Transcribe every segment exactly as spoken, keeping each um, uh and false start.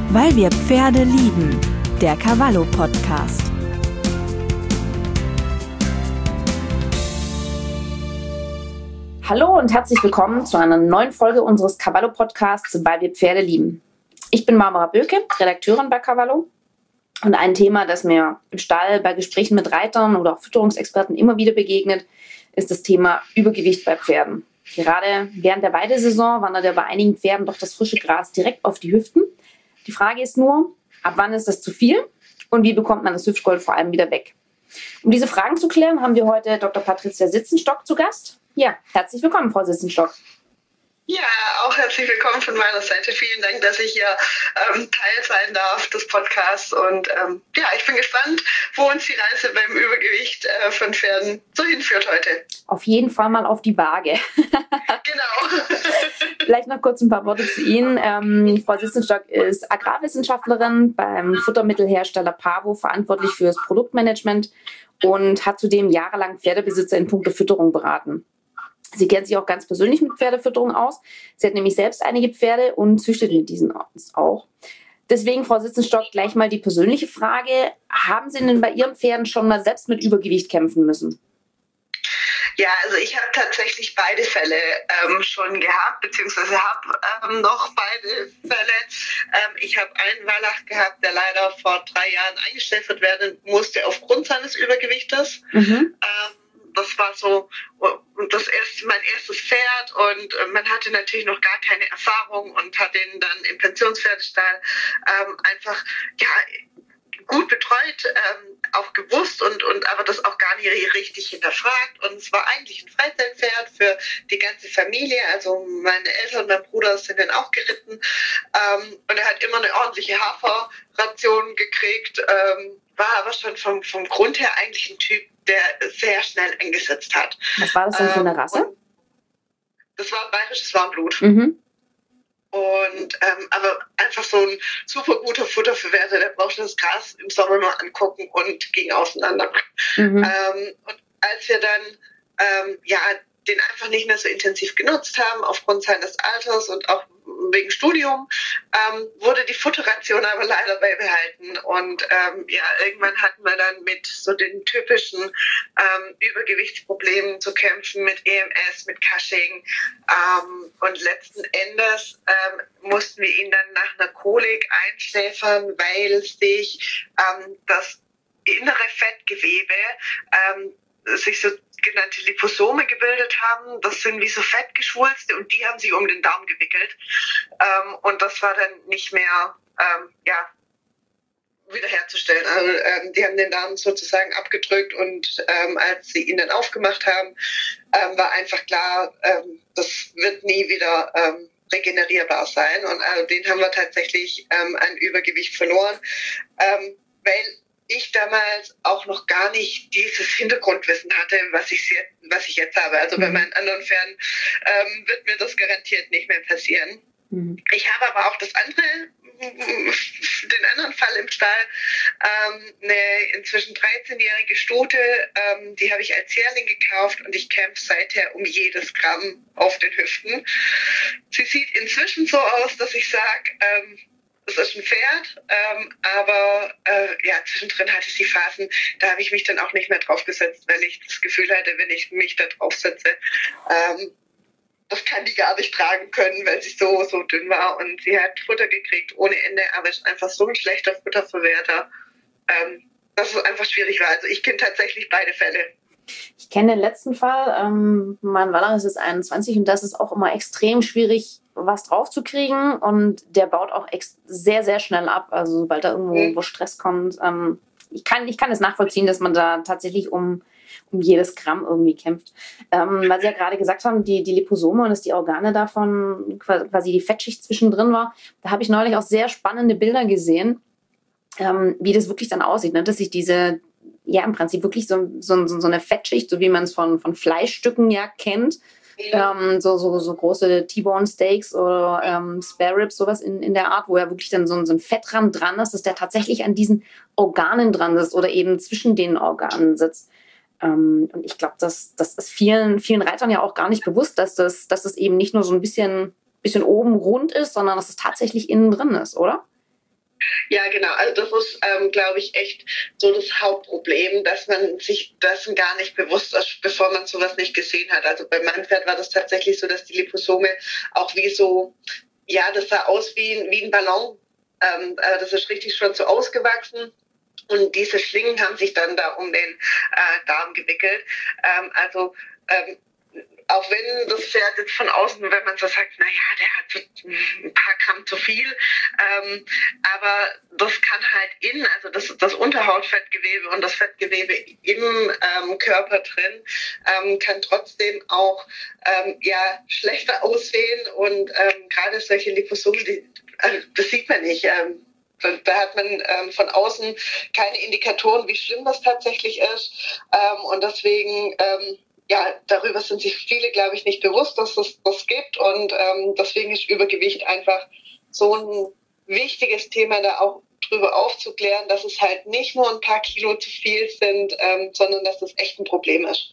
Weil wir Pferde lieben. Der Cavallo Podcast. Hallo und herzlich willkommen zu einer neuen Folge unseres Cavallo Podcasts, Weil wir Pferde lieben. Ich bin Barbara Böke, Redakteurin bei Cavallo. Und ein Thema, das mir im Stall bei Gesprächen mit Reitern oder auch Fütterungsexperten immer wieder begegnet, ist das Thema Übergewicht bei Pferden. Gerade während der Weidesaison wandert ja bei einigen Pferden doch das frische Gras direkt auf die Hüften. Die Frage ist nur, ab wann ist das zu viel und wie bekommt man das Hüftgold vor allem wieder weg? Um diese Fragen zu klären, haben wir heute Doktor Patricia Sitzenstock zu Gast. Ja, herzlich willkommen, Frau Sitzenstock. Ja, auch herzlich willkommen von meiner Seite. Vielen Dank, dass ich hier ähm, Teil sein darf des Podcasts. Und ähm, ja, ich bin gespannt, wo uns die Reise beim Übergewicht äh, von Pferden so hinführt heute. Auf jeden Fall mal auf die Waage. Genau. Vielleicht noch kurz ein paar Worte zu Ihnen. Ähm, Frau Sitzenstock ist Agrarwissenschaftlerin beim Futtermittelhersteller Pavo, verantwortlich für das Produktmanagement und hat zudem jahrelang Pferdebesitzer in puncto Fütterung beraten. Sie kennt sich auch ganz persönlich mit Pferdefütterung aus. Sie hat nämlich selbst einige Pferde und züchtet mit diesen auch. Deswegen, Frau Sitzenstock, gleich mal die persönliche Frage. Haben Sie denn bei Ihren Pferden schon mal selbst mit Übergewicht kämpfen müssen? Ja, also ich habe tatsächlich beide Fälle ähm, schon gehabt, beziehungsweise habe ähm, noch beide Fälle. Ähm, ich habe einen Wallach gehabt, der leider vor drei Jahren eingestellt werden musste aufgrund seines Übergewichtes. Mhm. Ähm, Das war so das erste, mein erstes Pferd und man hatte natürlich noch gar keine Erfahrung und hat den dann im Pensionspferdestall ähm, einfach ja gut betreut, ähm, auch gewusst und und aber das auch gar nicht richtig hinterfragt. Und es war eigentlich ein Freizeitpferd für die ganze Familie. Also meine Eltern und mein Bruder sind dann auch geritten ähm, und er hat immer eine ordentliche Haferration gekriegt, ähm, war aber schon vom vom Grund her eigentlich ein Typ, der sehr schnell eingesetzt hat. Was war das denn für eine Rasse? Ähm, das war ein bayerisches Warmblut. Mhm. Und ähm, aber einfach so ein super guter Futter für Werte, der brauchte das Gras im Sommer nur angucken und ging auseinander. Mhm. Ähm, und als wir dann ähm, ja den einfach nicht mehr so intensiv genutzt haben, aufgrund seines Alters und auch wegen Studium, ähm, wurde die Futterration aber leider beibehalten. Und ähm, ja, irgendwann hatten wir dann mit so den typischen ähm, Übergewichtsproblemen zu kämpfen, mit E M S, mit Cushing. Ähm, und letzten Endes ähm, mussten wir ihn dann nach einer Kolik einschläfern, weil sich ähm, das innere Fettgewebe ähm, sich so genannte Liposome gebildet haben. Das sind wie so Fettgeschwulste und die haben sich um den Darm gewickelt. Ähm, und das war dann nicht mehr ähm, ja, wiederherzustellen. Also, ähm, die haben den Darm sozusagen abgedrückt und ähm, als sie ihn dann aufgemacht haben, ähm, war einfach klar, ähm, das wird nie wieder ähm, regenerierbar sein. Und äh, den haben wir tatsächlich ähm, an Übergewicht verloren, ähm, weil ich damals auch noch gar nicht dieses Hintergrundwissen hatte, was ich jetzt, was ich jetzt habe. Also mhm. bei meinen anderen Pferden ähm, wird mir das garantiert nicht mehr passieren. Mhm. Ich habe aber auch das andere, den anderen Fall im Stall, ähm, eine inzwischen dreizehnjährige Stute, ähm, die habe ich als Jährling gekauft und ich kämpfe seither um jedes Gramm auf den Hüften. Sie sieht inzwischen so aus, dass ich sage, ähm, das ist ein Pferd, ähm, aber äh, ja, zwischendrin hatte sie Phasen, da habe ich mich dann auch nicht mehr drauf gesetzt, weil ich das Gefühl hatte, wenn ich mich da drauf setze, ähm, das kann die gar nicht tragen können, weil sie so, so dünn war. Und sie hat Futter gekriegt ohne Ende, aber ist einfach so ein schlechter Futterverwerter, ähm, dass es einfach schwierig war. Also ich kenne tatsächlich beide Fälle. Ich kenne den letzten Fall. Ähm, mein Wallach ist jetzt einundzwanzig und das ist auch immer extrem schwierig, was drauf zu kriegen. Und der baut auch ex- sehr, sehr schnell ab. Also sobald da irgendwo mhm. wo Stress kommt. Ähm, ich kann, ich kann es nachvollziehen, dass man da tatsächlich um, um jedes Gramm irgendwie kämpft. Ähm, weil Sie ja gerade gesagt haben, die, die Liposome und dass die Organe davon quasi die Fettschicht zwischendrin war. Da habe ich neulich auch sehr spannende Bilder gesehen, ähm, wie das wirklich dann aussieht. Ne? Dass sich diese ja im Prinzip wirklich so, so, so eine Fettschicht, so wie man es von, von Fleischstücken ja kennt, ja. Ähm, so, so, so große T-Bone Steaks oder ähm, Spare Ribs, sowas in, in der Art, wo ja wirklich dann so, so ein Fettrand dran ist, dass der tatsächlich an diesen Organen dran ist oder eben zwischen den Organen sitzt. Ähm, und ich glaube, das, das ist vielen, vielen Reitern ja auch gar nicht bewusst, dass das, dass das eben nicht nur so ein bisschen, bisschen oben rund ist, sondern dass es tatsächlich innen drin ist, oder? Ja, genau. Also das ist, ähm, glaube ich, echt so das Hauptproblem, dass man sich dessen gar nicht bewusst ist, bevor man sowas nicht gesehen hat. Also bei meinem Pferd war das tatsächlich so, dass die Liposome auch wie so, ja, das sah aus wie, ein- wie ein Ballon. Ähm, äh, das ist richtig schon so ausgewachsen. Und diese Schlingen haben sich dann da um den äh, Darm gewickelt. Ähm, also ähm, auch wenn das Pferd jetzt von außen, wenn man so sagt, naja, der hat so ein paar Gramm zu viel, ähm, aber das kann halt innen, also das, das Unterhautfettgewebe und das Fettgewebe im ähm, Körper drin, ähm, kann trotzdem auch ähm, ja, schlechter aussehen und ähm, gerade solche Liposome, die, also das sieht man nicht. Ähm, Da hat man ähm, von außen keine Indikatoren, wie schlimm das tatsächlich ist. Ähm, und deswegen, ähm, ja, darüber sind sich viele, glaube ich, nicht bewusst, dass es das gibt. Und ähm, deswegen ist Übergewicht einfach so ein wichtiges Thema, da auch drüber aufzuklären, dass es halt nicht nur ein paar Kilo zu viel sind, ähm, sondern dass das echt ein Problem ist.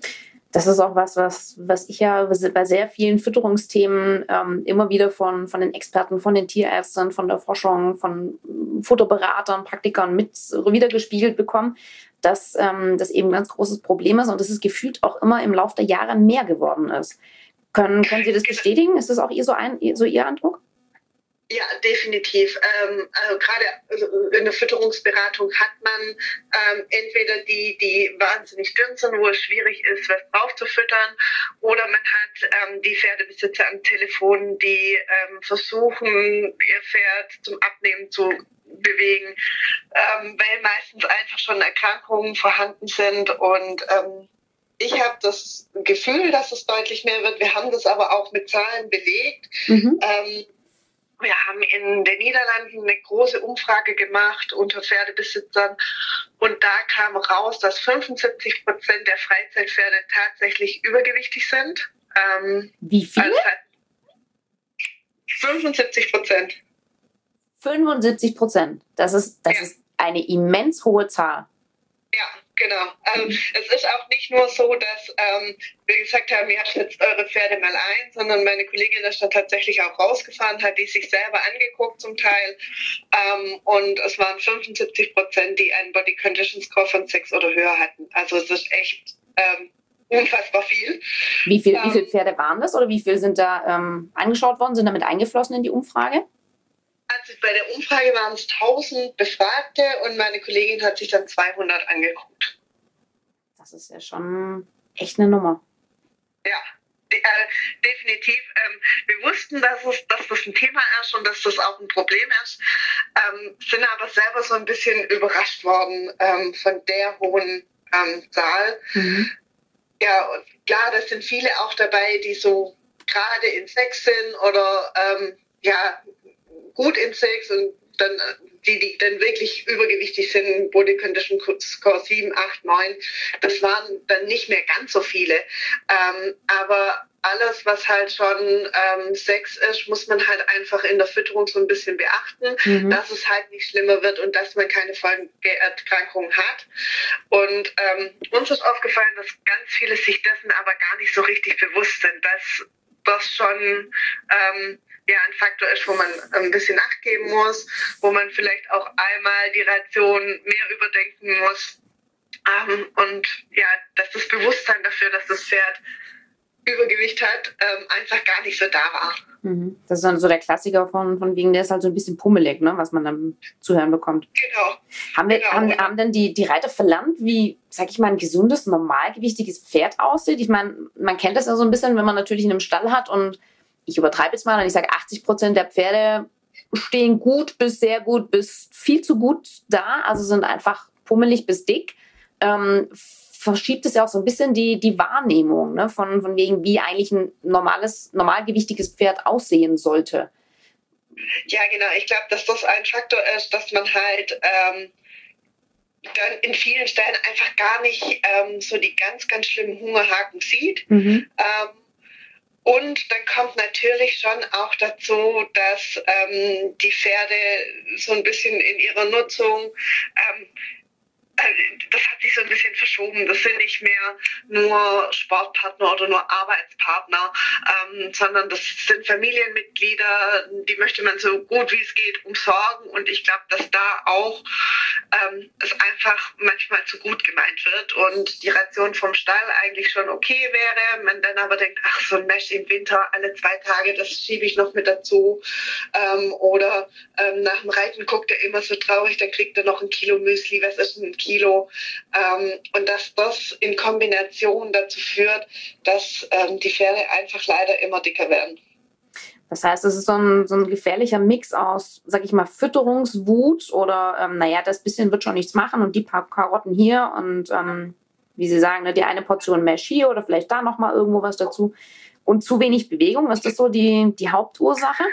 Das ist auch was, was, was ich ja bei sehr vielen Fütterungsthemen ähm, immer wieder von, von den Experten, von den Tierärzten, von der Forschung, von Futterberatern, Praktikern mit wiedergespiegelt bekomme, dass ähm, das eben ein ganz großes Problem ist und dass es gefühlt auch immer im Laufe der Jahre mehr geworden ist. Können, können Sie das bestätigen? Ist das auch ihr so, ein, so Ihr Eindruck? Ja, definitiv. Ähm, also gerade in der Fütterungsberatung hat man ähm, entweder die, die wahnsinnig dünn sind, wo es schwierig ist, was drauf zu füttern, oder man hat ähm, die Pferdebesitzer am Telefon, die ähm, versuchen, ihr Pferd zum Abnehmen zu bewegen, ähm, weil meistens einfach schon Erkrankungen vorhanden sind und ähm, ich habe das Gefühl, dass es deutlich mehr wird. Wir haben das aber auch mit Zahlen belegt. Mhm. Ähm, Wir haben in den Niederlanden eine große Umfrage gemacht unter Pferdebesitzern und da kam raus, dass fünfundsiebzig Prozent der Freizeitpferde tatsächlich übergewichtig sind. Ähm, Wie viele? Also fünfundsiebzig Prozent. fünfundsiebzig Prozent. Das ist, das ja. ist eine immens hohe Zahl. Ja, genau. Also mhm. Es ist auch nicht nur so, dass ähm, wir gesagt haben, ihr schätzt eure Pferde mal ein, sondern meine Kollegin ist dann tatsächlich auch rausgefahren, hat die sich selber angeguckt zum Teil ähm, und es waren fünfundsiebzig Prozent, die einen Body Condition Score von sechs oder höher hatten. Also es ist echt ähm, unfassbar viel. Wie, viel, ähm, wie viele Pferde waren das oder wie viele sind da ähm, angeschaut worden, sind damit eingeflossen in die Umfrage? Also bei der Umfrage waren es tausend Befragte und meine Kollegin hat sich dann zweihundert angeguckt. Das ist ja schon echt eine Nummer. Ja, de- äh, definitiv. Ähm, wir wussten, dass, es, dass das ein Thema ist und dass das auch ein Problem ist, ähm, sind aber selber so ein bisschen überrascht worden ähm, von der hohen ähm, Zahl. Mhm. Ja, und klar, da sind viele auch dabei, die so gerade in Sex sind oder ähm, ja, gut in Sex und dann die, die dann wirklich übergewichtig sind, Body Condition Score sieben, acht, neun, das waren dann nicht mehr ganz so viele. Ähm, aber alles, was halt schon ähm, Sex ist, muss man halt einfach in der Fütterung so ein bisschen beachten, mhm. dass es halt nicht schlimmer wird und dass man keine Folgeerkrankungen hat. Und ähm, uns ist aufgefallen, dass ganz viele sich dessen aber gar nicht so richtig bewusst sind, dass das schon ähm, ja ein Faktor ist, wo man ein bisschen Acht geben muss, wo man vielleicht auch einmal die Ration mehr überdenken muss. Ähm, und ja, dass das Bewusstsein dafür, dass das Pferd Übergewicht hat, ähm, einfach gar nicht so da war. Mhm. Das ist dann so der Klassiker von, von wegen, der ist halt so ein bisschen pummelig, ne, was man dann zu hören bekommt. Genau. Haben, wir, genau. haben, haben denn die, die Reiter verlernt, wie, sag ich mal, ein gesundes, normalgewichtiges Pferd aussieht? Ich meine, man kennt das ja so ein bisschen, wenn man natürlich in einem Stall hat und ich übertreibe jetzt mal und ich sage, achtzig Prozent der Pferde stehen gut bis sehr gut bis viel zu gut da, also sind einfach pummelig bis dick. Ähm, verschiebt es ja auch so ein bisschen die, die Wahrnehmung, ne, von, von wegen, wie eigentlich ein normales, normalgewichtiges Pferd aussehen sollte. Ja, genau. Ich glaube, dass das ein Faktor ist, dass man halt ähm, dann in vielen Stellen einfach gar nicht ähm, so die ganz, ganz schlimmen Hungerhaken sieht. Mhm. Ähm, Und dann kommt natürlich schon auch dazu, dass ähm, die Pferde so ein bisschen in ihrer Nutzung ähm, das hat sich so ein bisschen verschoben. Das sind nicht mehr nur Sportpartner oder nur Arbeitspartner, ähm, sondern das sind Familienmitglieder, die möchte man so gut wie es geht umsorgen. Und ich glaube, dass da auch ähm, es einfach manchmal zu gut gemeint wird und die Ration vom Stall eigentlich schon okay wäre. Man dann aber denkt, ach, so ein Mesh im Winter alle zwei Tage, das schiebe ich noch mit dazu. Ähm, oder ähm, nach dem Reiten guckt er immer so traurig, dann kriegt er noch ein Kilo Müsli. Was ist ein Kilo? Ähm, und dass das in Kombination dazu führt, dass ähm, die Pferde einfach leider immer dicker werden. Das heißt, es ist so ein, so ein gefährlicher Mix aus, sag ich mal, Fütterungswut oder, ähm, naja, das bisschen wird schon nichts machen und die paar Karotten hier und, ähm, wie Sie sagen, ne, die eine Portion Mesh hier oder vielleicht da nochmal irgendwo was dazu und zu wenig Bewegung. Ist das so die, die Hauptursache?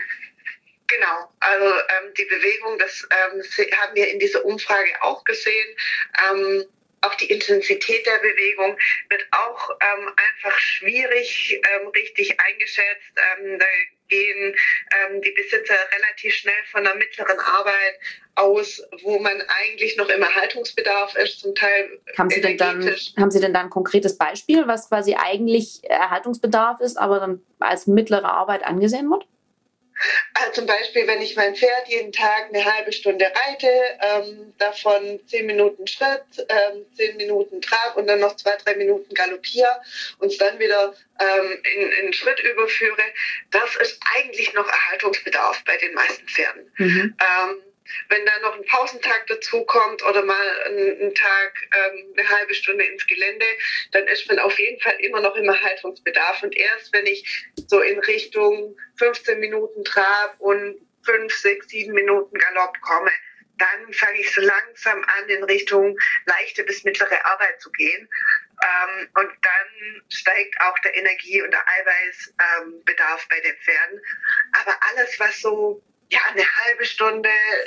Genau, also ähm, die Bewegung, das ähm, haben wir in dieser Umfrage auch gesehen. Ähm, auch die Intensität der Bewegung wird auch ähm, einfach schwierig ähm, richtig eingeschätzt. Ähm, da gehen ähm, die Besitzer relativ schnell von einer mittleren Arbeit aus, wo man eigentlich noch im Erhaltungsbedarf ist, zum Teil haben Sie denn dann, haben Sie denn da ein konkretes Beispiel, was quasi eigentlich Erhaltungsbedarf ist, aber dann als mittlere Arbeit angesehen wird? Also zum Beispiel, wenn ich mein Pferd jeden Tag eine halbe Stunde reite, ähm, davon zehn Minuten Schritt, ähm, zehn Minuten Trab und dann noch zwei, drei Minuten galoppiere und es dann wieder ähm, in, in Schritt überführe, das ist eigentlich noch Erhaltungsbedarf bei den meisten Pferden. Mhm. Ähm, Wenn da noch ein Pausentag dazu kommt oder mal ein, ein Tag, ähm, eine halbe Stunde ins Gelände, dann ist man auf jeden Fall immer noch im Erhaltungsbedarf. Und erst wenn ich so in Richtung fünfzehn Minuten Trab und fünf, sechs, sieben Minuten Galopp komme, dann fange ich so langsam an, in Richtung leichte bis mittlere Arbeit zu gehen. Ähm, und dann steigt auch der Energie- und der Eiweißbedarf ähm, bei den Pferden. Aber alles, was so ja, eine halbe Stunde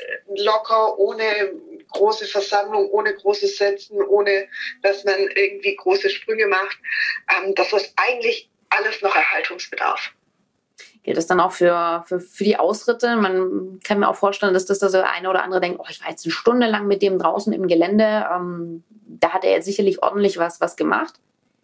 locker, ohne große Versammlung, ohne großes Setzen, ohne dass man irgendwie große Sprünge macht. Ähm, das ist eigentlich alles noch Erhaltungsbedarf. Gilt das dann auch für, für, für die Ausritte? Man kann mir auch vorstellen, dass das der eine oder andere denkt, oh, ich war jetzt eine Stunde lang mit dem draußen im Gelände. Ähm, da hat er jetzt sicherlich ordentlich was, was gemacht.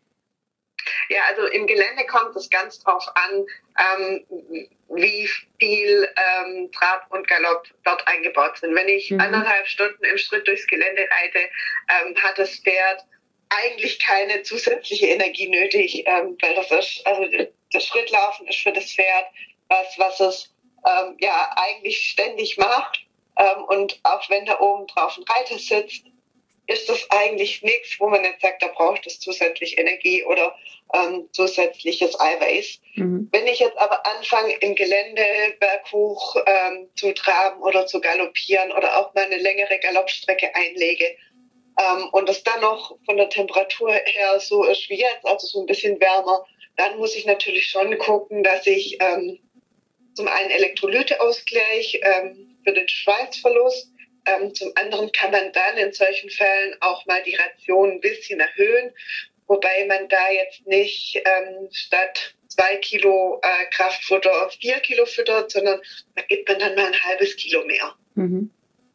Ja, also im Gelände kommt es ganz drauf an, ähm, wie viel ähm, Trab und Galopp dort eingebaut sind. Wenn ich mhm. anderthalb Stunden im Schritt durchs Gelände reite, ähm, hat das Pferd eigentlich keine zusätzliche Energie nötig, ähm, weil das ist, also das Schrittlaufen ist für das Pferd was, was es ähm, ja eigentlich ständig macht. Ähm, und auch wenn da oben drauf ein Reiter sitzt, ist das eigentlich nichts, wo man jetzt sagt, da braucht es zusätzlich Energie oder ähm, zusätzliches Eiweiß. Mhm. Wenn ich jetzt aber anfange, im Gelände berghoch ähm, zu traben oder zu galoppieren oder auch mal eine längere Galoppstrecke einlege ähm, und es dann noch von der Temperatur her so ist wie jetzt, also so ein bisschen wärmer, dann muss ich natürlich schon gucken, dass ich ähm, zum einen Elektrolyteausgleich ähm, für den Schweißverlust, Ähm, zum anderen kann man dann in solchen Fällen auch mal die Ration ein bisschen erhöhen, wobei man da jetzt nicht ähm, statt zwei Kilo äh, Kraftfutter vier Kilo füttert, sondern da gibt man dann mal ein halbes Kilo mehr. Mhm.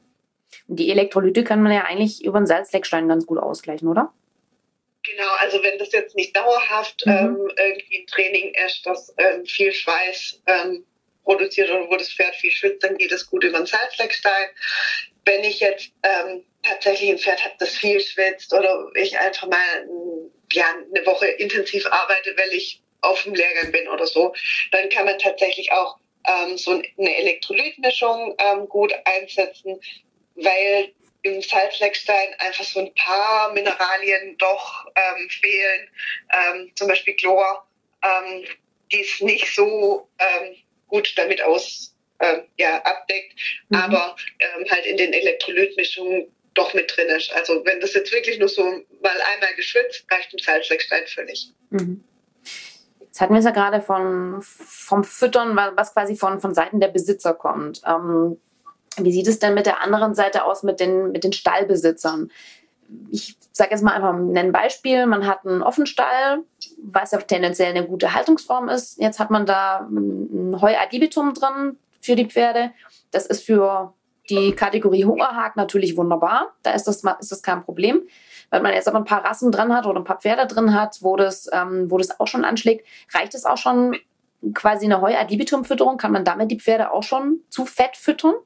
Die Elektrolyte kann man ja eigentlich über den Salzleckstein ganz gut ausgleichen, oder? Genau, also wenn das jetzt nicht dauerhaft mhm. ähm, irgendwie ein Training ist, das ähm, viel Schweiß ähm, produziert oder wo das Pferd viel schwitzt, dann geht es gut über den Salzleckstein. Wenn ich jetzt ähm, tatsächlich ein Pferd habe, das viel schwitzt oder ich einfach mal ja, eine Woche intensiv arbeite, weil ich auf dem Lehrgang bin oder so, dann kann man tatsächlich auch ähm, so eine Elektrolytmischung ähm, gut einsetzen, weil im Salzleckstein einfach so ein paar Mineralien doch ähm, fehlen, ähm, zum Beispiel Chlor, ähm, die es nicht so ähm, gut damit aus äh, ja, abdeckt, mhm. aber ähm, halt in den Elektrolytmischungen doch mit drin ist. Also wenn das jetzt wirklich nur so mal einmal geschwitzt, reicht ein Salzleckstein völlig. Mhm. Jetzt hatten wir es ja gerade von, vom Füttern, was quasi von, von Seiten der Besitzer kommt. Ähm, wie sieht es denn mit der anderen Seite aus, mit den, mit den Stallbesitzern? Ich sage jetzt mal einfach ein Beispiel. Man hat einen Offenstall, was ja tendenziell eine gute Haltungsform ist. Jetzt hat man da ein Heu ad libitum drin für die Pferde. Das ist für die Kategorie Hungerhak natürlich wunderbar. Da ist das, ist das kein Problem. Wenn man jetzt aber ein paar Rassen drin hat oder ein paar Pferde drin hat, wo das, ähm, wo das auch schon anschlägt, reicht es auch schon quasi eine Heu-ad-libitum-Fütterung? Kann man damit die Pferde auch schon zu fett füttern?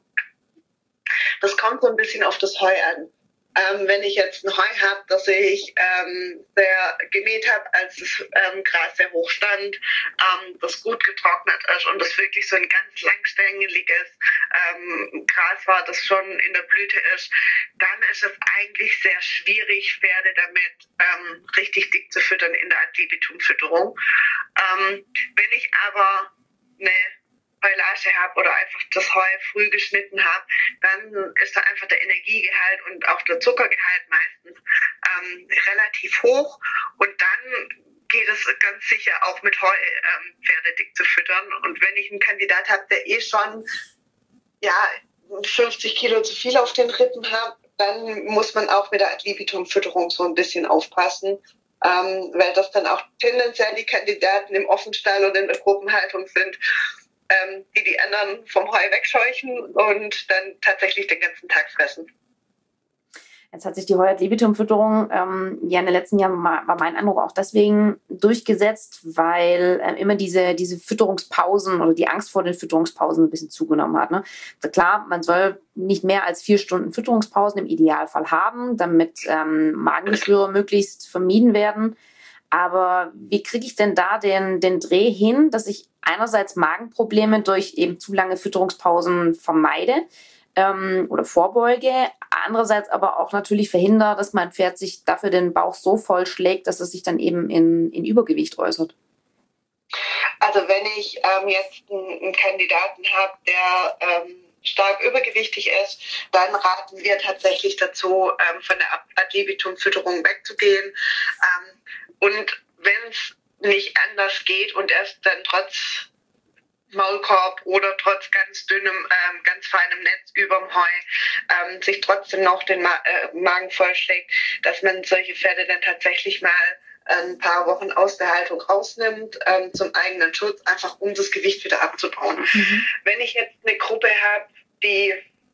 Das kommt so ein bisschen auf das Heu an. Ähm, wenn ich jetzt ein Heu habe, das ich ähm, sehr gemäht habe, als das ähm, Gras sehr hoch stand, ähm, das gut getrocknet ist und das wirklich so ein ganz langstängeliges ähm, Gras war, das schon in der Blüte ist, dann ist es eigentlich sehr schwierig, Pferde damit ähm, richtig dick zu füttern in der Ad-libitum-Fütterung. Ähm, wenn ich aber eine Heulage habe oder einfach das Heu früh geschnitten habe, dann ist da einfach der Energiegehalt und auch der Zuckergehalt meistens ähm, relativ hoch und dann geht es ganz sicher auch mit Heu ähm, Pferde dick zu füttern. Und wenn ich einen Kandidat habe, der eh schon ja fünfzig Kilo zu viel auf den Rippen hat, dann muss man auch mit der Ad-libitum-Fütterung so ein bisschen aufpassen, ähm, weil das dann auch tendenziell die Kandidaten im Offenstall oder in der Gruppenhaltung sind, Ähm, die die anderen vom Heu wegscheuchen und dann tatsächlich den ganzen Tag fressen. Jetzt hat sich die Heu-ad-libitum-Fütterung ähm, ja in den letzten Jahren, war, war mein Eindruck, auch deswegen durchgesetzt, weil äh, immer diese, diese Fütterungspausen oder die Angst vor den Fütterungspausen ein bisschen zugenommen hat. Ne? Also klar, man soll nicht mehr als vier Stunden Fütterungspausen im Idealfall haben, damit ähm, Magengeschwüre möglichst vermieden werden. Aber wie kriege ich denn da den, den Dreh hin, dass ich einerseits Magenprobleme durch eben zu lange Fütterungspausen vermeide ähm, oder vorbeuge, andererseits aber auch natürlich verhindere, dass mein Pferd sich dafür den Bauch so voll schlägt, dass es sich dann eben in, in Übergewicht äußert? Also wenn ich ähm, jetzt einen, einen Kandidaten habe, der ähm, stark übergewichtig ist, dann raten wir tatsächlich dazu, ähm, von der Ad-libitum-Fütterung wegzugehen. Ähm, Und wenn es nicht anders geht und er dann trotz Maulkorb oder trotz ganz dünnem, ähm, ganz feinem Netz überm Heu ähm, sich trotzdem noch den Ma- äh, Magen vollschlägt, dass man solche Pferde dann tatsächlich mal ein paar Wochen aus der Haltung rausnimmt, ähm, zum eigenen Schutz, einfach um das Gewicht wieder abzubauen. Mhm. Wenn ich jetzt eine Gruppe habe, die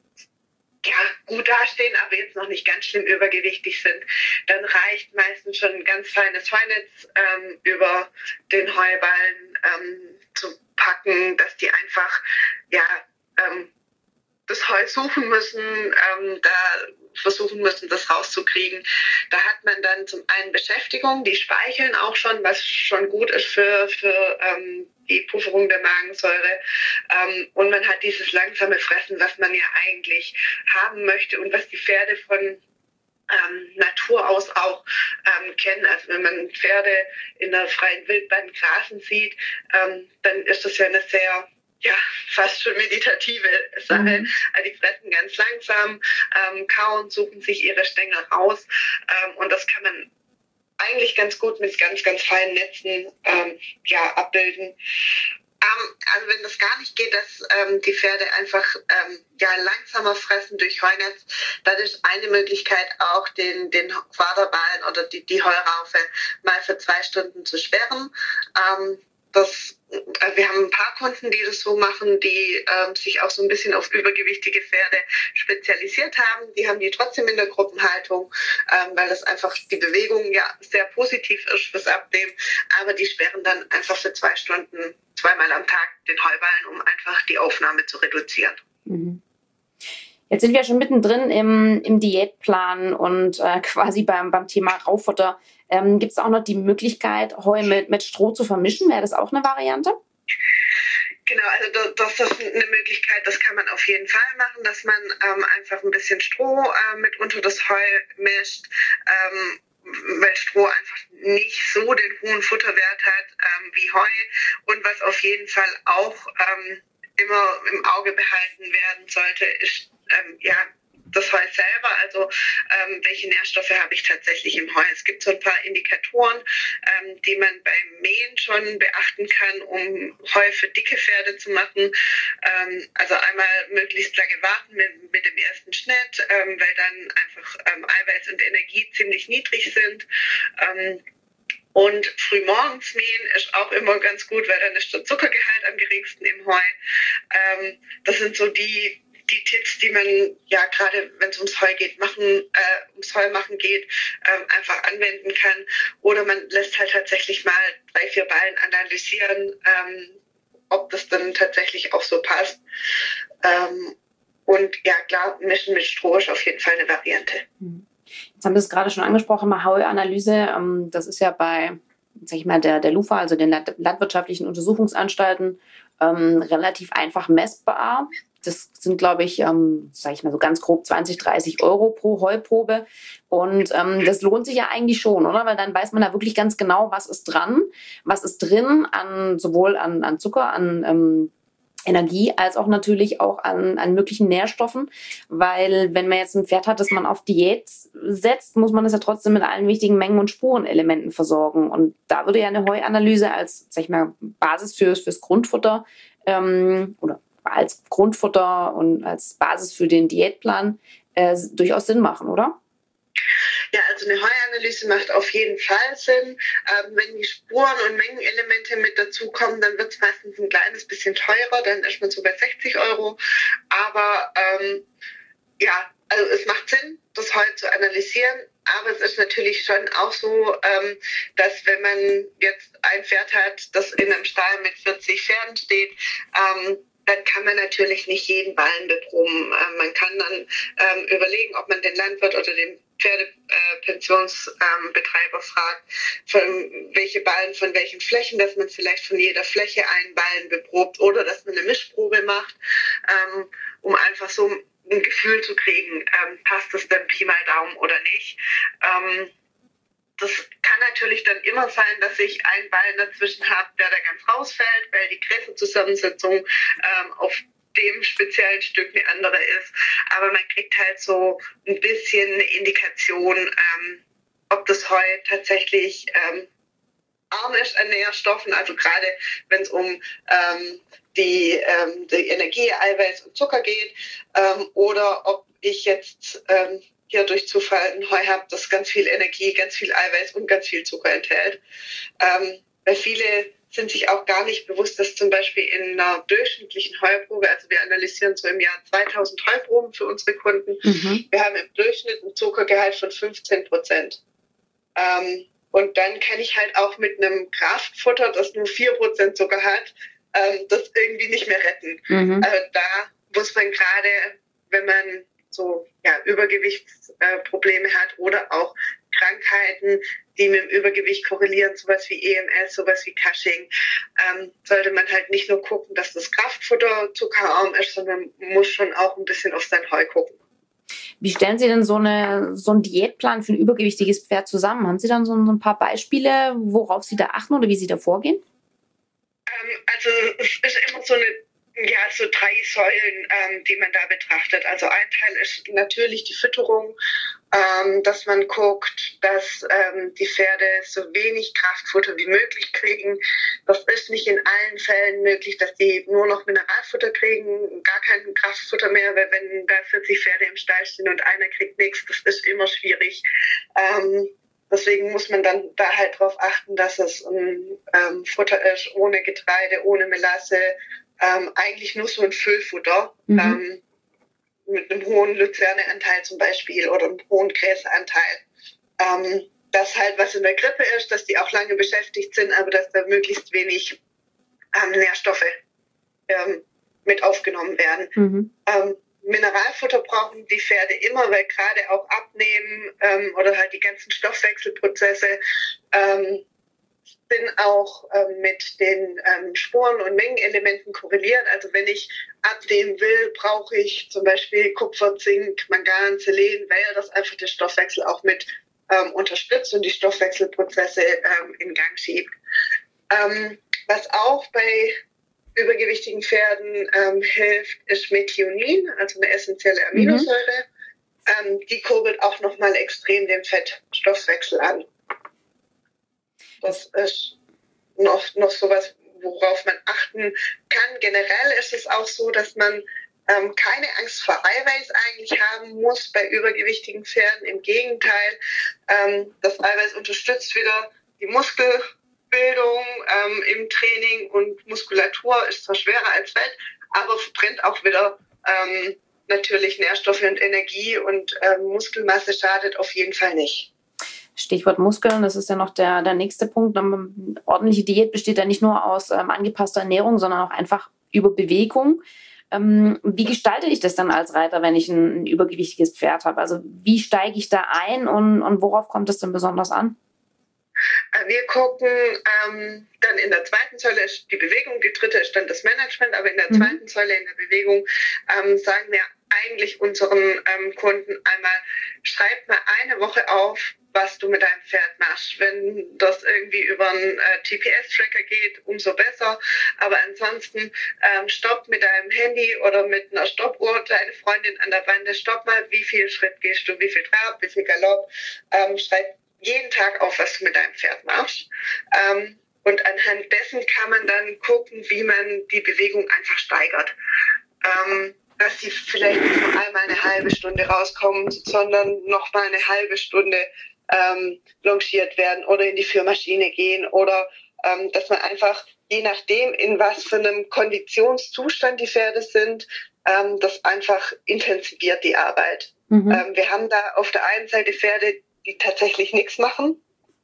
ja, gut dastehen, aber jetzt noch nicht ganz schlimm übergewichtig sind, dann reicht meistens schon ein ganz feines Heunetz ähm, über den Heuballen ähm, zu packen, dass die einfach ja ähm, das Heu suchen müssen, ähm, da versuchen müssen, das rauszukriegen. Da hat man dann zum einen Beschäftigung, die speicheln auch schon, was schon gut ist für, für ähm, die Pufferung der Magensäure. Ähm, und man hat dieses langsame Fressen, was man ja eigentlich haben möchte und was die Pferde von ähm, Natur aus auch ähm, kennen. Also wenn man Pferde in der freien Wildbahn grasen sieht, ähm, dann ist das ja eine sehr ja, fast schon meditative Sache. Mhm. Also die fressen ganz langsam, ähm, kauen, suchen sich ihre Stängel raus ähm, und das kann man eigentlich ganz gut mit ganz, ganz feinen Netzen ähm, ja, abbilden. Ähm, also wenn das gar nicht geht, dass ähm, die Pferde einfach ähm, ja, langsamer fressen durch Heunetz, dann ist eine Möglichkeit auch, den, den Quaderballen oder die, die Heuraufe mal für zwei Stunden zu sperren. Ähm, Das, wir haben ein paar Kunden, die das so machen, die ähm, sich auch so ein bisschen auf übergewichtige Pferde spezialisiert haben. Die haben die trotzdem in der Gruppenhaltung, ähm, weil das einfach die Bewegung ja sehr positiv ist fürs Abnehmen. Aber die sperren dann einfach für zwei Stunden zweimal am Tag den Heuballen, um einfach die Aufnahme zu reduzieren. Mhm. Jetzt sind wir schon mittendrin im, im Diätplan und äh, quasi beim, beim Thema Raufutter. Ähm, gibt es auch noch die Möglichkeit, Heu mit, mit Stroh zu vermischen? Wäre das auch eine Variante? Genau, also das, das ist eine Möglichkeit, das kann man auf jeden Fall machen, dass man ähm, einfach ein bisschen Stroh äh, mit unter das Heu mischt, ähm, weil Stroh einfach nicht so den hohen Futterwert hat ähm, wie Heu und was auf jeden Fall auch ähm, immer im Auge behalten werden sollte, ist ähm, ja das Heu selber, also ähm, welche Nährstoffe habe ich tatsächlich im Heu. Es gibt so ein paar Indikatoren, ähm, die man beim Mähen schon beachten kann, um Heu für dicke Pferde zu machen. Ähm, also einmal möglichst lange warten mit, mit dem ersten Schnitt, ähm, weil dann einfach ähm, Eiweiß und Energie ziemlich niedrig sind. Ähm, Und frühmorgens mähen ist auch immer ganz gut, weil dann ist der Zuckergehalt am geringsten im Heu. Ähm, das sind so die die Tipps, die man ja gerade, wenn es ums Heu geht, machen, äh, ums Heu machen geht, ähm, einfach anwenden kann. Oder man lässt halt tatsächlich mal drei, vier Ballen analysieren, ähm, ob das dann tatsächlich auch so passt. Ähm, und ja, klar, Mischen mit Stroh ist auf jeden Fall eine Variante. Jetzt haben wir es gerade schon angesprochen, mal Heuanalyse. Ähm, das ist ja bei, sag ich mal, der, der LUFA, also den landwirtschaftlichen Untersuchungsanstalten, ähm, relativ einfach messbar. Das sind, glaube ich, ähm, sage ich mal so ganz grob zwanzig, dreißig Euro pro Heuprobe. Und ähm, das lohnt sich ja eigentlich schon, oder? Weil dann weiß man da wirklich ganz genau, was ist dran, was ist drin, an sowohl an, an Zucker, an ähm, Energie, als auch natürlich auch an, an möglichen Nährstoffen. Weil wenn man jetzt ein Pferd hat, das man auf Diät setzt, muss man es ja trotzdem mit allen wichtigen Mengen und Spurenelementen versorgen. Und da würde ja eine Heuanalyse als, sag ich mal, Basis fürs, fürs Grundfutter ähm, oder als Grundfutter und als Basis für den Diätplan äh, durchaus Sinn machen, oder? Ja, also eine Heuanalyse macht auf jeden Fall Sinn. Ähm, wenn die Spuren- und Mengenelemente mit dazukommen, dann wird es meistens ein kleines bisschen teurer, dann ist man so bei sechzig Euro. Aber ähm, ja, also es macht Sinn, das Heu zu analysieren. Aber es ist natürlich schon auch so, ähm, dass wenn man jetzt ein Pferd hat, das in einem Stall mit vierzig Pferden steht, ähm, dann kann man natürlich nicht jeden Ballen beproben. Ähm, man kann dann ähm, überlegen, ob man den Landwirt oder den Pferdepensionsbetreiber äh, fragt, von welche Ballen von welchen Flächen, dass man vielleicht von jeder Fläche einen Ballen beprobt oder dass man eine Mischprobe macht, ähm, um einfach so ein Gefühl zu kriegen, ähm, passt das denn Pi mal Daumen oder nicht. Ähm, Das kann natürlich dann immer sein, dass ich einen Ballen dazwischen habe, der da ganz rausfällt, weil die Gräserzusammensetzung ähm, auf dem speziellen Stück eine andere ist. Aber man kriegt halt so ein bisschen eine Indikation, ähm, ob das Heu tatsächlich ähm, arm ist an Nährstoffen, also gerade wenn es um ähm, die, ähm, die Energie, Eiweiß und Zucker geht, ähm, oder ob ich jetzt ähm, hier durch Zufall ein Heu habe, das ganz viel Energie, ganz viel Eiweiß und ganz viel Zucker enthält. Ähm, weil viele sind sich auch gar nicht bewusst, dass zum Beispiel in einer durchschnittlichen Heuprobe, also wir analysieren so im Jahr zweitausend Heuproben für unsere Kunden, mhm. wir haben im Durchschnitt einen Zuckergehalt von fünfzehn Prozent. Ähm, und dann kann ich halt auch mit einem Kraftfutter, das nur vier Prozent Zucker hat, ähm, das irgendwie nicht mehr retten. Mhm. Also da muss man gerade, wenn man so ja, Übergewichtsprobleme äh, hat oder auch Krankheiten, die mit dem Übergewicht korrelieren, sowas wie E M S, sowas wie Cushing, ähm, sollte man halt nicht nur gucken, dass das Kraftfutter zuckerarm ist, sondern muss schon auch ein bisschen auf sein Heu gucken. Wie stellen Sie denn so, eine, so einen Diätplan für ein übergewichtiges Pferd zusammen? Haben Sie dann so ein paar Beispiele, worauf Sie da achten oder wie Sie da vorgehen? Ähm, also es ist immer so eine Ja, so drei Säulen, ähm, die man da betrachtet. Also ein Teil ist natürlich die Fütterung, ähm, dass man guckt, dass ähm, die Pferde so wenig Kraftfutter wie möglich kriegen. Das ist nicht in allen Fällen möglich, dass die nur noch Mineralfutter kriegen, gar kein Kraftfutter mehr, weil wenn da vierzig Pferde im Stall stehen und einer kriegt nichts, das ist immer schwierig. Ähm, Deswegen muss man dann da halt drauf achten, dass es ein ähm, Futter ist ohne Getreide, ohne Melasse, ähm, eigentlich nur so ein Füllfutter mhm. ähm, mit einem hohen Luzerneanteil zum Beispiel oder einem hohen Gräseranteil. Ähm, das halt, was in der Krippe ist, dass die auch lange beschäftigt sind, aber dass da möglichst wenig ähm, Nährstoffe ähm, mit aufgenommen werden. Mhm. Ähm, Mineralfutter brauchen die Pferde immer, weil gerade auch Abnehmen ähm, oder halt die ganzen Stoffwechselprozesse ähm, sind auch ähm, mit den ähm, Spuren- und Mengenelementen korrelieren. Also wenn ich abnehmen will, brauche ich zum Beispiel Kupfer, Zink, Mangan, Selen, weil das einfach den Stoffwechsel auch mit ähm, unterstützt und die Stoffwechselprozesse ähm, in Gang schiebt. Ähm, was auch bei übergewichtigen Pferden ähm, hilft, ist Methionin, also eine essentielle Aminosäure. Mhm. Ähm, die kurbelt auch nochmal extrem den Fettstoffwechsel an. Das ist noch, noch sowas, worauf man achten kann. Generell ist es auch so, dass man ähm, keine Angst vor Eiweiß eigentlich haben muss bei übergewichtigen Pferden. Im Gegenteil, ähm, das Eiweiß unterstützt wieder die Muskelbildung ähm, im Training und Muskulatur ist zwar schwerer als Fett, aber verbrennt auch wieder ähm, natürlich Nährstoffe und Energie und äh, Muskelmasse schadet auf jeden Fall nicht. Stichwort Muskeln, das ist ja noch der, der nächste Punkt. Eine ordentliche Diät besteht ja nicht nur aus ähm, angepasster Ernährung, sondern auch einfach über Bewegung. Ähm, wie gestalte ich das dann als Reiter, wenn ich ein, ein übergewichtiges Pferd habe? Also wie steige ich da ein und, und worauf kommt es denn besonders an? Wir gucken ähm, dann in der zweiten Säule ist die Bewegung, die dritte ist dann das Management, aber in der mhm. zweiten Säule in der Bewegung ähm, sagen wir eigentlich unseren ähm, Kunden einmal, schreib mal eine Woche auf, was du mit deinem Pferd machst. Wenn das irgendwie über einen äh, G P S-Tracker geht, umso besser. Aber ansonsten ähm, stopp mit deinem Handy oder mit einer Stoppuhr deine Freundin an der Bande, stopp mal, wie viel Schritt gehst du, wie viel Trab, wie viel Galopp, ähm, schreib jeden Tag auf, was du mit deinem Pferd machst. Ähm, und anhand dessen kann man dann gucken, wie man die Bewegung einfach steigert. Ähm, dass die vielleicht nicht nur einmal eine halbe Stunde rauskommen, sondern noch mal eine halbe Stunde ähm, longiert werden oder in die Führmaschine gehen oder ähm, dass man einfach, je nachdem, in was für einem Konditionszustand die Pferde sind, ähm, das einfach intensiviert die Arbeit. Mhm. Ähm, wir haben da auf der einen Seite Pferde, die tatsächlich nichts machen.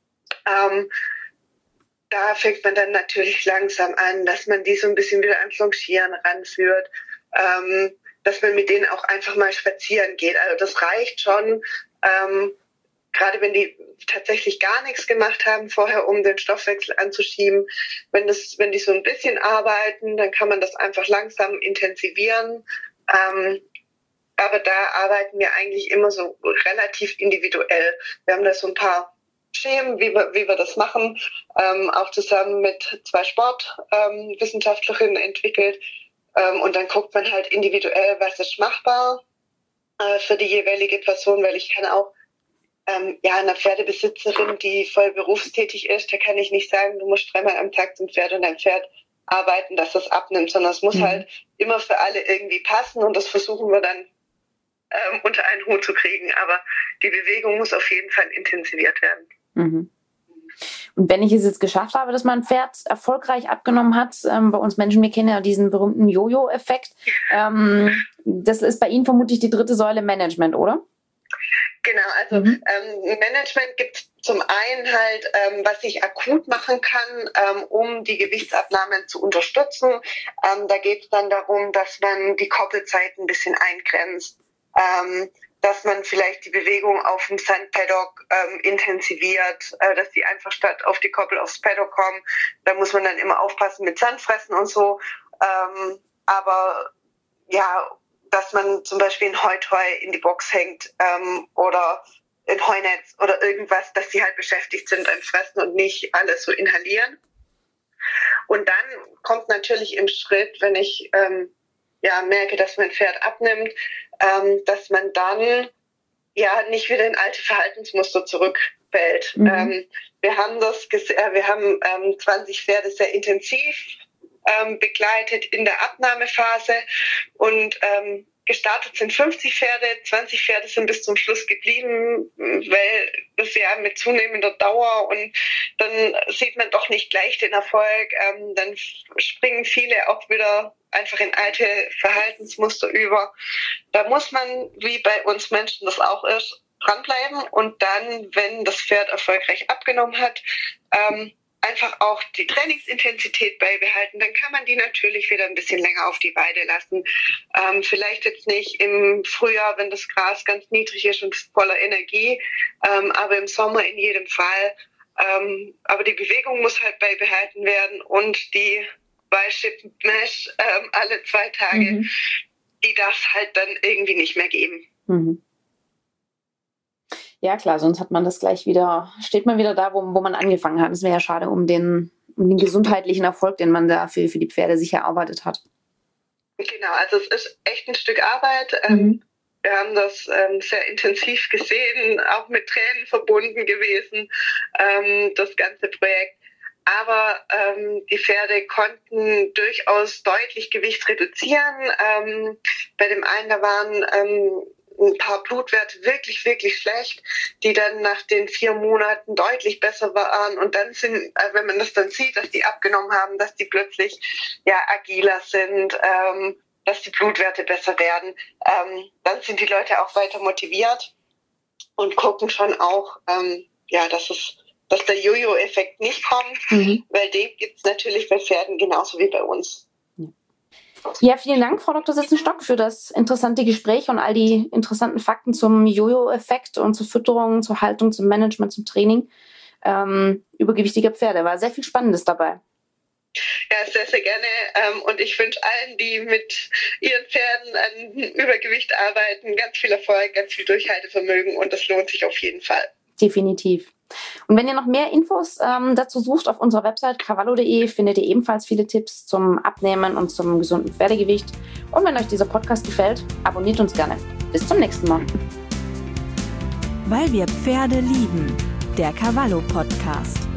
Ähm, da fängt man dann natürlich langsam an, dass man die so ein bisschen wieder ans Longieren ranführt, ähm, dass man mit denen auch einfach mal spazieren geht. Also das reicht schon, ähm, gerade wenn die tatsächlich gar nichts gemacht haben vorher, um den Stoffwechsel anzuschieben. Wenn das, wenn die so ein bisschen arbeiten, dann kann man das einfach langsam intensivieren. Ähm, aber da arbeiten wir eigentlich immer so relativ individuell. Wir haben da so ein paar Schemen, wie wir, wie wir das machen, ähm, auch zusammen mit zwei Sportwissenschaftlerinnen ähm, entwickelt. Ähm, und dann guckt man halt individuell, was ist machbar äh, für die jeweilige Person, weil ich kann auch ähm, ja einer Pferdebesitzerin, die voll berufstätig ist, da kann ich nicht sagen, du musst dreimal am Tag zum Pferd und dein Pferd arbeiten, dass das abnimmt, sondern es muss mhm. halt immer für alle irgendwie passen und das versuchen wir dann ähm, unter einen Hut zu kriegen. Aber die Bewegung muss auf jeden Fall intensiviert werden. Mhm. Und wenn ich es jetzt geschafft habe, dass mein Pferd erfolgreich abgenommen hat, ähm, bei uns Menschen, wir kennen ja diesen berühmten Jojo-Effekt, ähm, das ist bei Ihnen vermutlich die dritte Säule Management, oder? Genau, also mhm. ähm, Management gibt zum einen halt, ähm, was ich akut machen kann, ähm, um die Gewichtsabnahme zu unterstützen. Ähm, da geht es dann darum, dass man die Koppelzeit ein bisschen eingrenzt. Ähm, dass man vielleicht die Bewegung auf dem Sandpaddock ähm, intensiviert, äh, dass die einfach statt auf die Koppel aufs Paddock kommen. Da muss man dann immer aufpassen mit Sandfressen und so. Ähm, aber ja, dass man zum Beispiel ein Heuteu in die Box hängt ähm, oder ein Heunetz oder irgendwas, dass die halt beschäftigt sind beim Fressen und nicht alles so inhalieren. Und dann kommt natürlich im Schritt, wenn ich ähm, ja merke, dass mein Pferd abnimmt, ähm, dass man dann ja nicht wieder in alte Verhaltensmuster zurückfällt. Mhm. Ähm, wir haben das, äh, wir haben ähm, zwanzig Pferde sehr intensiv ähm, begleitet in der Abnahmephase und ähm, gestartet sind fünfzig Pferde, zwanzig Pferde sind bis zum Schluss geblieben, weil das ja mit zunehmender Dauer und dann sieht man doch nicht gleich den Erfolg. Ähm, dann springen viele auch wieder einfach in alte Verhaltensmuster über. Da muss man, wie bei uns Menschen das auch ist, dranbleiben und dann, wenn das Pferd erfolgreich abgenommen hat, ähm, einfach auch die Trainingsintensität beibehalten, dann kann man die natürlich wieder ein bisschen länger auf die Weide lassen. Ähm, vielleicht jetzt nicht im Frühjahr, wenn das Gras ganz niedrig ist und voller Energie, ähm, aber im Sommer in jedem Fall. Ähm, aber die Bewegung muss halt beibehalten werden und die Bullshit-Mesh ähm, alle zwei Tage, mhm. die darf es halt dann irgendwie nicht mehr geben. Mhm. Ja, klar, sonst hat man das gleich wieder, steht man wieder da, wo, wo man angefangen hat. Es wäre ja schade um den, um den gesundheitlichen Erfolg, den man da für, für die Pferde sich erarbeitet hat. Genau, also es ist echt ein Stück Arbeit. Mhm. Ähm, wir haben das ähm, sehr intensiv gesehen, auch mit Tränen verbunden gewesen, ähm, das ganze Projekt. Aber ähm, die Pferde konnten durchaus deutlich Gewicht reduzieren. Ähm, bei dem einen, da waren ähm, ein paar Blutwerte wirklich, wirklich schlecht, die dann nach den vier Monaten deutlich besser waren. Und dann sind, wenn man das dann sieht, dass die abgenommen haben, dass die plötzlich ja agiler sind, ähm, dass die Blutwerte besser werden. Ähm, dann sind die Leute auch weiter motiviert und gucken schon auch, ähm, ja, dass es, dass der Jojo-Effekt nicht kommt, mhm. weil den gibt es natürlich bei Pferden genauso wie bei uns. Ja, vielen Dank, Frau Doktor Sitzenstock, für das interessante Gespräch und all die interessanten Fakten zum Jojo-Effekt und zur Fütterung, zur Haltung, zum Management, zum Training ähm, übergewichtiger Pferde. War sehr viel Spannendes dabei. Ja, sehr, sehr gerne. Ähm, und ich wünsche allen, die mit ihren Pferden an Übergewicht arbeiten, ganz viel Erfolg, ganz viel Durchhaltevermögen und das lohnt sich auf jeden Fall. Definitiv. Und wenn ihr noch mehr Infos ähm, dazu sucht, auf unserer Website cavallo punkt de findet ihr ebenfalls viele Tipps zum Abnehmen und zum gesunden Pferdegewicht. Und wenn euch dieser Podcast gefällt, abonniert uns gerne. Bis zum nächsten Mal. Weil wir Pferde lieben. Der Cavallo Podcast.